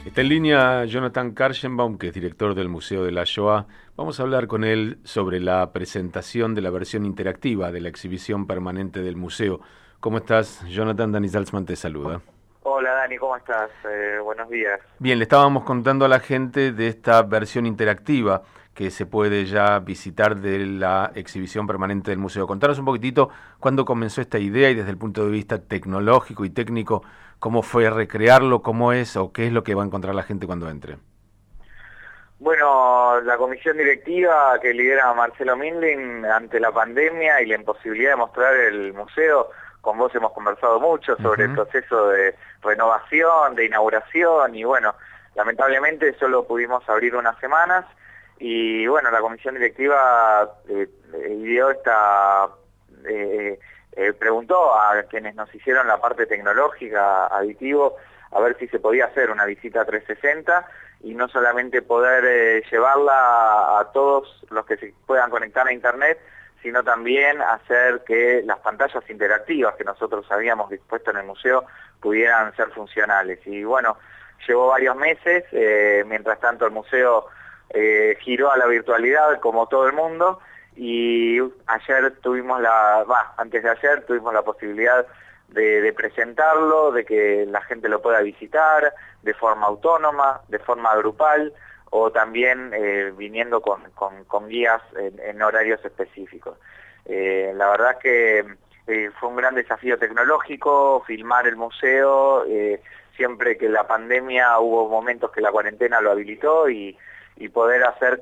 Está en línea Jonathan Karchenbaum, que es director del Museo de la Shoah. Vamos a hablar con él sobre la presentación de la versión interactiva de la exhibición permanente del museo. ¿Cómo estás, Jonathan? Dani Salzman te saluda. Hola Dani, ¿cómo estás? Buenos días. Bien, le estábamos contando a la gente de esta versión interactiva que se puede ya visitar de la exhibición permanente del museo. Contanos un poquitito cuándo comenzó esta idea y desde el punto de vista tecnológico y técnico, cómo fue recrearlo, cómo es o qué es lo que va a encontrar la gente cuando entre. Bueno, la comisión directiva que lidera Marcelo Mindlin ante la pandemia y la imposibilidad de mostrar el museo, con vos hemos conversado mucho sobre el Ujú. proceso de renovación, de inauguración y bueno, lamentablemente solo pudimos abrir unas semanas y bueno, la comisión directiva dio preguntó a quienes nos hicieron la parte tecnológica, aditivo, a ver si se podía hacer una visita 360 y no solamente poder llevarla a todos los que se puedan conectar a internet, sino también hacer que las pantallas interactivas que nosotros habíamos dispuesto en el museo pudieran ser funcionales. Y bueno, llevó varios meses, mientras tanto el museo giró a la virtualidad como todo el mundo, y ayer tuvimos antes de ayer tuvimos la posibilidad de presentarlo, de que la gente lo pueda visitar de forma autónoma, de forma grupal o también viniendo con guías en horarios específicos. La verdad que fue un gran desafío tecnológico, filmar el museo, siempre que la pandemia hubo momentos que la cuarentena lo habilitó y poder hacer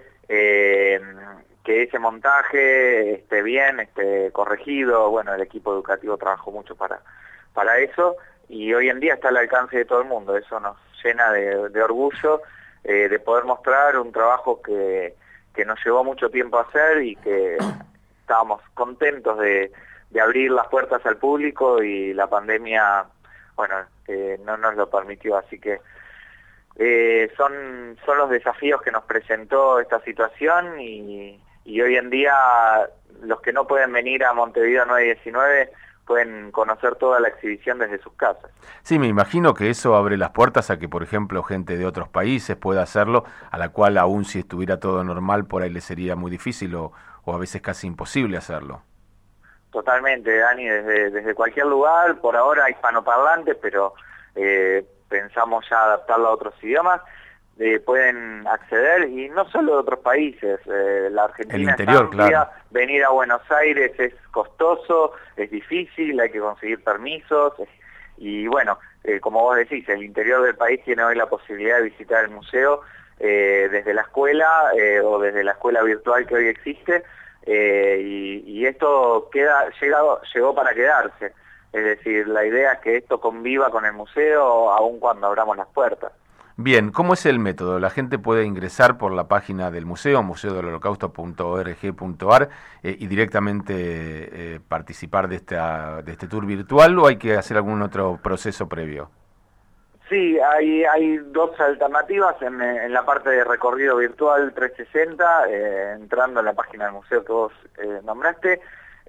que ese montaje esté bien, esté corregido. Bueno, el equipo educativo trabajó mucho para eso y hoy en día está al alcance de todo el mundo. Eso nos llena de orgullo de poder mostrar un trabajo que nos llevó mucho tiempo a hacer y que estábamos contentos de abrir las puertas al público y la pandemia, bueno, no nos lo permitió, así que son los desafíos que nos presentó esta situación y hoy en día los que no pueden venir a Montevideo 919 pueden conocer toda la exhibición desde sus casas. Sí, me imagino que eso abre las puertas a que, por ejemplo, gente de otros países pueda hacerlo, a la cual aún si estuviera todo normal, por ahí le sería muy difícil o a veces casi imposible hacerlo. Totalmente, Dani, desde cualquier lugar, por ahora hispanoparlantes, pero pensamos ya adaptarlo a otros idiomas, pueden acceder, y no solo de otros países, la El Argentina es interior, claro. amplia, venir a Buenos Aires es costoso, es difícil, hay que conseguir permisos, y bueno, como vos decís, el interior del país tiene hoy la posibilidad de visitar el museo desde la escuela o desde la escuela virtual que hoy existe, y esto llegó para quedarse. Es decir, la idea es que esto conviva con el museo aun cuando abramos las puertas. Bien, ¿cómo es el método? La gente puede ingresar por la página del museo, museodelholocausto.org.ar, y directamente participar de este tour virtual o hay que hacer algún otro proceso previo. Sí, hay dos alternativas en la parte de recorrido virtual 360, entrando en la página del museo que vos nombraste.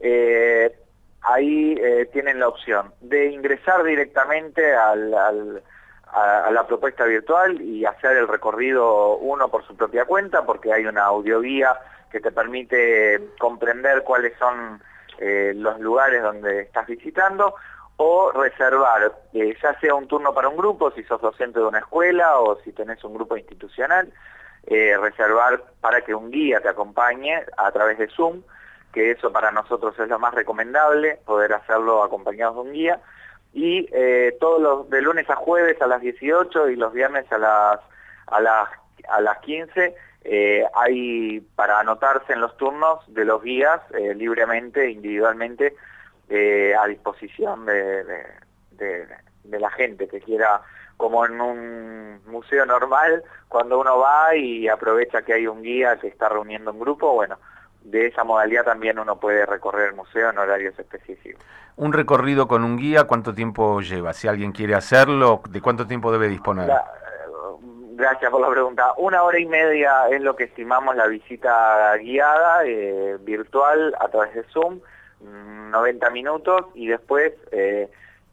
Ahí tienen la opción de ingresar directamente a la propuesta virtual y hacer el recorrido uno por su propia cuenta, porque hay una audioguía que te permite comprender cuáles son los lugares donde estás visitando, o reservar, ya sea un turno para un grupo, si sos docente de una escuela o si tenés un grupo institucional, reservar para que un guía te acompañe a través de Zoom, que eso para nosotros es lo más recomendable, poder hacerlo acompañados de un guía, y de lunes a jueves a las 18 y los viernes a las 15, hay para anotarse en los turnos de los guías libremente, individualmente, a disposición de la gente que quiera, como en un museo normal, cuando uno va y aprovecha que hay un guía que está reuniendo un grupo. Bueno, de esa modalidad también uno puede recorrer el museo en horarios específicos. Un recorrido con un guía, ¿cuánto tiempo lleva? Si alguien quiere hacerlo, ¿de cuánto tiempo debe disponer? Gracias por la pregunta. 1 hora y media es lo que estimamos la visita guiada, virtual, a través de Zoom, 90 minutos, y después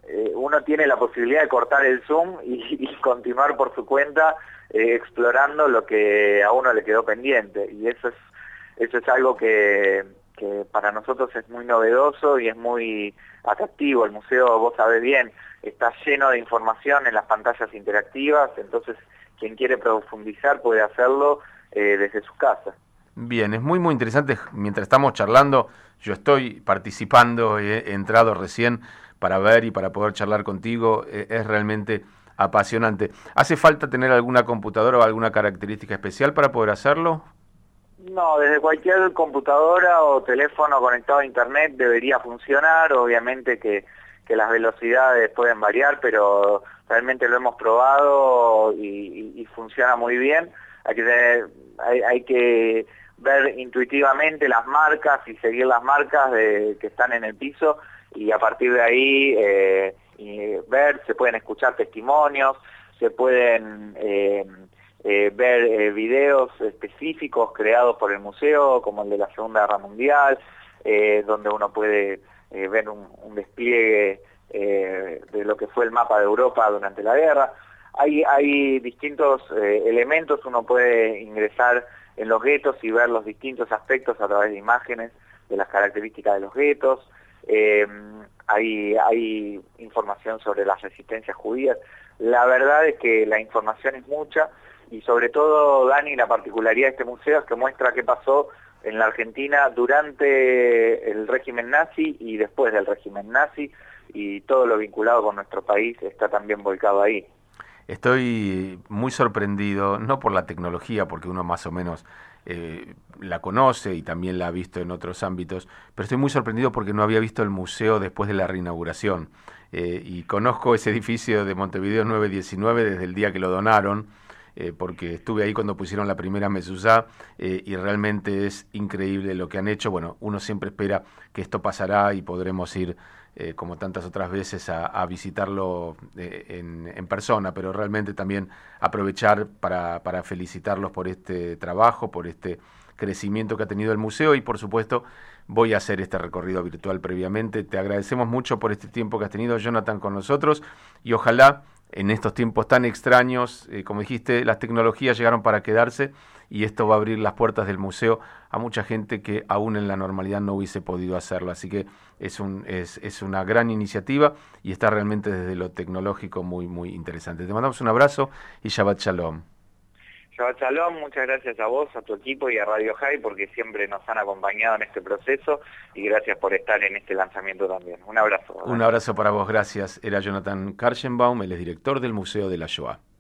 uno tiene la posibilidad de cortar el Zoom y continuar por su cuenta explorando lo que a uno le quedó pendiente. Y eso es algo que para nosotros es muy novedoso y es muy atractivo. El museo, vos sabés bien, está lleno de información en las pantallas interactivas, entonces quien quiere profundizar puede hacerlo desde su casa. Bien, es muy muy interesante. Mientras estamos charlando, yo estoy participando, he entrado recién para ver y para poder charlar contigo. Es realmente apasionante. ¿Hace falta tener alguna computadora o alguna característica especial para poder hacerlo? No, desde cualquier computadora o teléfono conectado a internet debería funcionar. Obviamente que las velocidades pueden variar, pero realmente lo hemos probado y funciona muy bien. Hay que ver intuitivamente las marcas y seguir las marcas que están en el piso, y a partir de ahí se pueden escuchar testimonios, se pueden ver videos específicos creados por el museo, como el de la Segunda Guerra Mundial, donde uno puede ver un despliegue de lo que fue el mapa de Europa durante la guerra. Hay distintos elementos, uno puede ingresar en los guetos y ver los distintos aspectos a través de imágenes de las características de los guetos. Hay información sobre las resistencias judías. La verdad es que la información es mucha, y sobre todo, Dani, la particularidad de este museo es que muestra qué pasó en la Argentina durante el régimen nazi y después del régimen nazi, y todo lo vinculado con nuestro país está también volcado ahí. Estoy muy sorprendido, no por la tecnología, porque uno más o menos la conoce y también la ha visto en otros ámbitos, pero estoy muy sorprendido porque no había visto el museo después de la reinauguración. Y conozco ese edificio de Montevideo 919 desde el día que lo donaron, porque estuve ahí cuando pusieron la primera mezuzá, y realmente es increíble lo que han hecho. Bueno, uno siempre espera que esto pasará y podremos ir, como tantas otras veces, a visitarlo en persona, pero realmente también aprovechar para felicitarlos por este trabajo, por este crecimiento que ha tenido el museo, y por supuesto voy a hacer este recorrido virtual previamente. Te agradecemos mucho por este tiempo que has tenido, Jonathan, con nosotros, y ojalá en estos tiempos tan extraños, como dijiste, las tecnologías llegaron para quedarse, y esto va a abrir las puertas del museo a mucha gente que aún en la normalidad no hubiese podido hacerlo. Así que es una gran iniciativa y está realmente desde lo tecnológico muy, muy interesante. Te mandamos un abrazo y Shabbat Shalom. Shabbat Shalom, muchas gracias a vos, a tu equipo y a Radio High, porque siempre nos han acompañado en este proceso, y gracias por estar en este lanzamiento también. Un abrazo. Un abrazo para vos, gracias. Era Jonathan Karchenbaum, él es director del Museo de la Shoah.